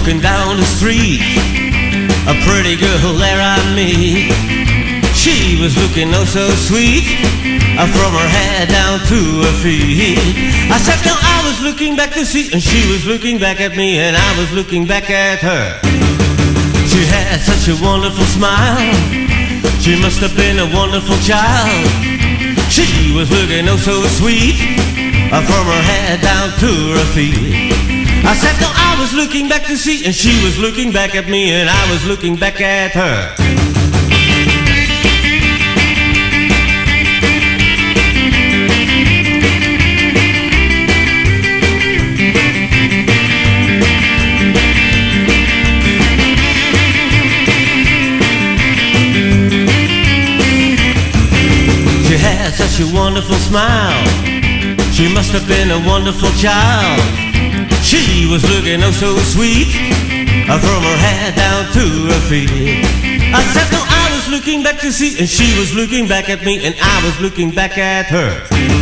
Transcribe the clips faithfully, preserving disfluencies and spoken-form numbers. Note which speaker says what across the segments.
Speaker 1: walking down the street, a pretty girl there I meet. She was looking oh so sweet, uh, from her head down to her feet. I said no, I was looking back to see, and she was looking back at me, and I was looking back at her. She had such a wonderful smile, she must have been a wonderful child. She was looking oh so sweet, uh, from her head down to her feet. I said no, I was looking back to see, and she was looking back at me, and I was looking back at her. She had such a wonderful smile, she must have been a wonderful child. She was looking oh so sweet, uh, from her head down to her feet. I said no, I was looking back to see, and she was looking back at me, and I was looking back at her.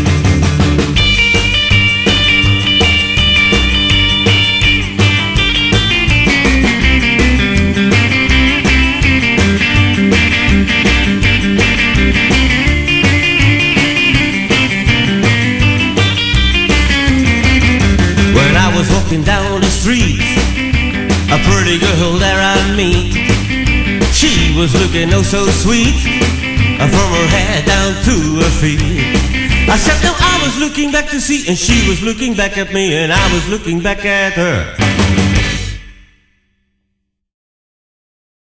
Speaker 1: Walking down the street, a pretty girl there I meet. She was looking oh so sweet, uh, from her head down to her feet. I said no, I was looking back to see, and she was looking back at me, and I was looking back at her.